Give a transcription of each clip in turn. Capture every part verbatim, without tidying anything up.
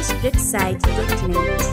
dash brookside dot net.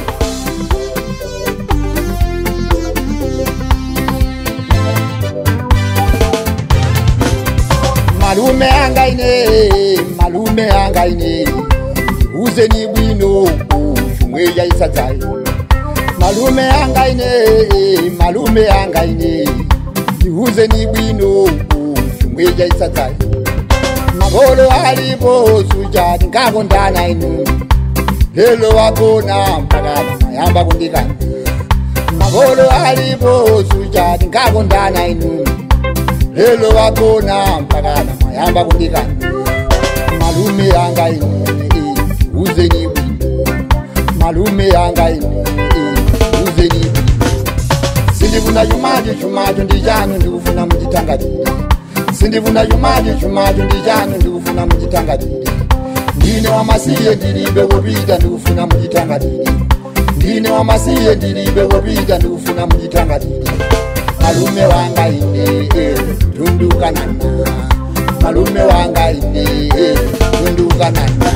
Malume angaine, malume angaine, uze ni bwino, shumwe ya isatai. Malume angaine, malume angaine, uze ni bwino, shumwe ya isatai. Magolo alipo sujadi ngabondana inu, lelo wakona mpagana mayamba kundikana. Magolo alipo sujadi ngabondana inu, lelo wakona mpagana mayamba kundikana. Malume angaine, uze ni bwino, malume angaine, uze ni bwino. Sindifuna yumaji chumaji ndijanu ndikufuna mjitangadiri. Sindifuna yumaji chumaji ndijanu ndikufuna mjitangadiri. Ndine wamasiye ndiribe wobida ndikufuna mjitangadiri. Ndine wamasiye ndiribe wobida ndikufuna mjitangadiri. Malume wangaine, tundukanana. Malume wangaine, tundukanana.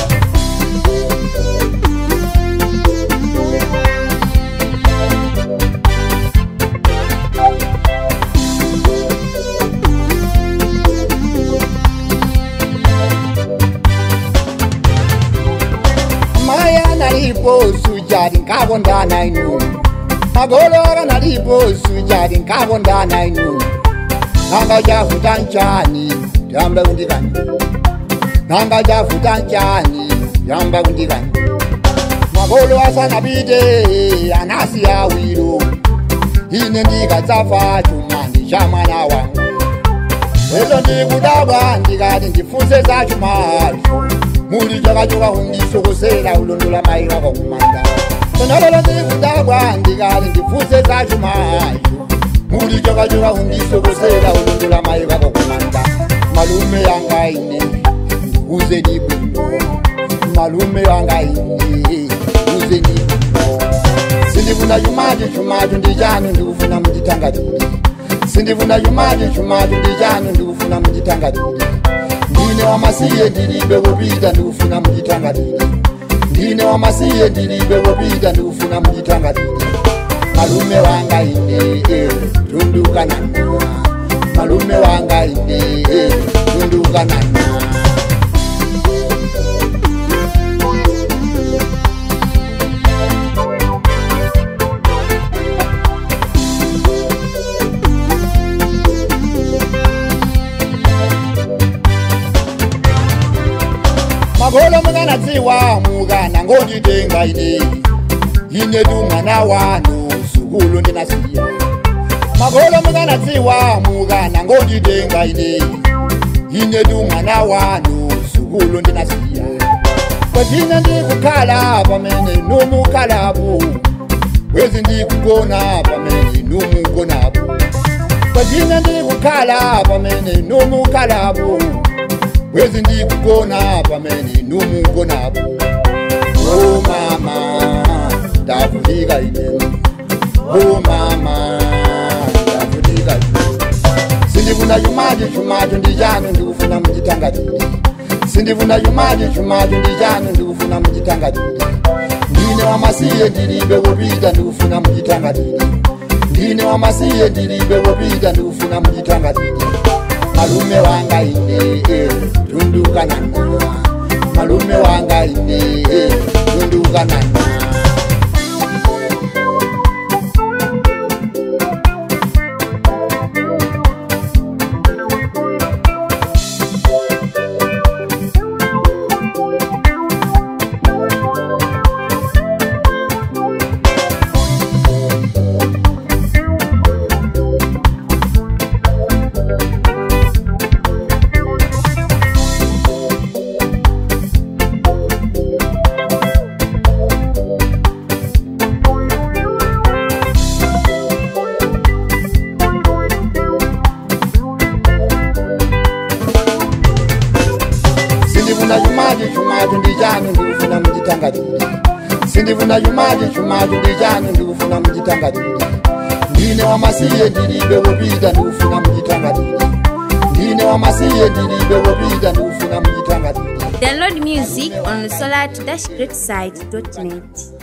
Maya nalipo sujadi ngabondana inu. Magolo nalipo sujadi ngabondana inu. Nanga jafuta nchani yamba kundikana. Nanga jafuta nchani yamba kundikana. Magolo asana bide anasi ya wiro. Ine ndika zafa chumani chamana wangu. Lelo ndikudabwa ndikati ndifuse za chumacho. Muli joga joga hundisokosela ulondola mayi wako kumanda. Sonalolo ndikudabwa ndikati ndifuse za chumacho. Muli joga joga hundisokosela ulondola mayi wako kumanda. Malume yangaine, uze ni bwino. Malume yangaine, uze ni bwino. Sindifuna yumaji chumaji ndijanu ndikufuna mjitangadiri. Sindifuna yumaji chumaji ndijanu ndikufuna mjitangadiri. Ndine wamasiye ndiribe wobida ndikufuna mjitangadiri. Ndine wamasiye ndiribe wobida ndikufuna mjitangadiri. Malume wangaine, tundukanana. Malume wangaine, tundukanana. Magolo mugana tsiwa mugana ngojitenga ine. Ine dumwana wanu sukulu ndinasiya. Magolo mugana tsiwa mugana ngojitenga ine. Ine dumwana wanu sukulu ndinasiya. Kwatine ndikukhala pamene numukalabu. Wezi ndikugona pamene numugonabu. Kwatine ndikukhala pamene numukalabu. Wezi ndikugona pamene numugonabu. Oh mama, ndafudika ine. Oh mama, ndafudika ine. Sindifuna yumaji chumaji ndijanu ndikufuna mjitangadiri. Sindifuna yumaji chumaji ndijanu ndikufuna mjitangadiri. Ndine wamasiye ndiribe wobida ndikufuna mjitangadiri. Ndine wamasiye ndiribe wobida ndikufuna mjitangadiri. Malume wangaine, tundukanana. Malume wangaine, tundukanana. Sindifuna yumaji chumaji ndijanu ndikufuna mjitangadiri. Sindifuna yumaji chumaji ndijanu ndikufuna mjitangadiri. Ndine wamasiye ndiribe wobida ndikufuna mjitangadiri. Ndine wamasiye ndiribe wobida ndikufuna mjitangadiri. Download music on solar dash great site dot net.